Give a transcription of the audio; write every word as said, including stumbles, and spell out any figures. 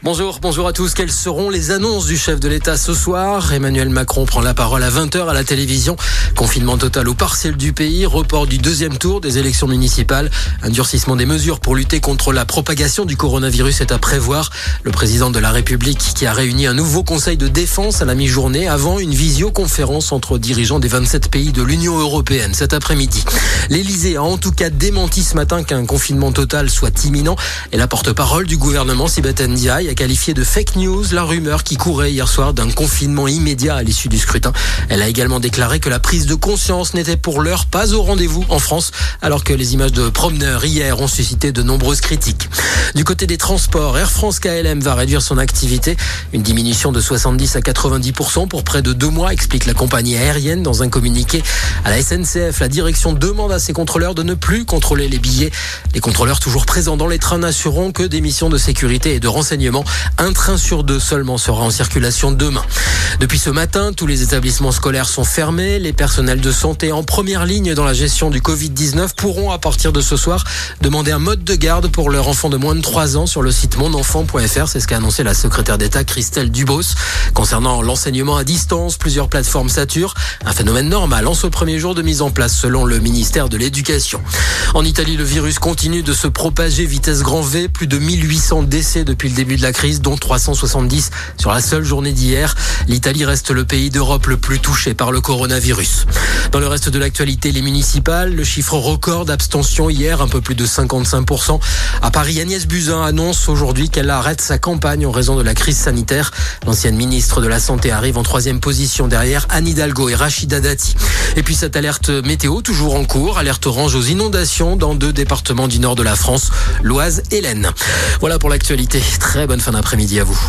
Bonjour, bonjour à tous. Quelles seront les annonces du chef de l'État ce soir? Emmanuel Macron prend la parole à vingt heures à la télévision. Confinement total ou partiel du pays, report du deuxième tour des élections municipales, un durcissement des mesures pour lutter contre la propagation du coronavirus est à prévoir. Le président de la République qui a réuni un nouveau conseil de défense à la mi-journée avant une visioconférence entre dirigeants des vingt-sept pays de l'Union européenne cet après-midi. L'Élysée a en tout cas démenti ce matin qu'un confinement total soit imminent et la porte-parole du gouvernement, Sibeth Ndiaye, a qualifié de fake news la rumeur qui courait hier soir d'un confinement immédiat à l'issue du scrutin. Elle a également déclaré que la prise de conscience n'était pour l'heure pas au rendez-vous en France, alors que les images de promeneurs hier ont suscité de nombreuses critiques. Du côté des transports, Air France K L M va réduire son activité. Une diminution de soixante-dix à quatre-vingt-dix pour cent pour près de deux mois, explique la compagnie aérienne dans un communiqué. À la S N C F, la direction demande à ses contrôleurs de ne plus contrôler les billets. Les contrôleurs toujours présents dans les trains n'assureront que des missions de sécurité et de renseignement. Un train sur deux seulement sera en circulation demain. Depuis ce matin, tous les établissements scolaires sont fermés. Les personnels de santé en première ligne dans la gestion du covid dix-neuf pourront à partir de ce soir demander un mode de garde pour leurs enfants de moins de trois ans sur le site mon enfant point f r. C'est ce qu'a annoncé la secrétaire d'État Christelle Dubos. Concernant l'enseignement à distance, plusieurs plateformes saturent. Un phénomène normal en ce premier jour de mise en place selon le ministère de l'Éducation. En Italie, le virus continue de se propager vitesse grand V. Plus de mille huit cents décès depuis le début de la crise, dont trois cent soixante-dix sur la seule journée d'hier. L'Italie reste le pays d'Europe le plus touché par le coronavirus. Dans le reste de l'actualité, les municipales, le chiffre record d'abstention hier, un peu plus de cinquante-cinq pour cent. À Paris, Agnès Buzyn annonce aujourd'hui qu'elle arrête sa campagne en raison de la crise sanitaire. L'ancienne ministre de la Santé arrive en troisième position derrière Anne Hidalgo et Rachida Dati. Et puis cette alerte météo toujours en cours, alerte orange aux inondations dans deux départements du nord de la France, l'Oise et l'Aisne. Voilà pour l'actualité. Très bonne fin d'après-midi à vous.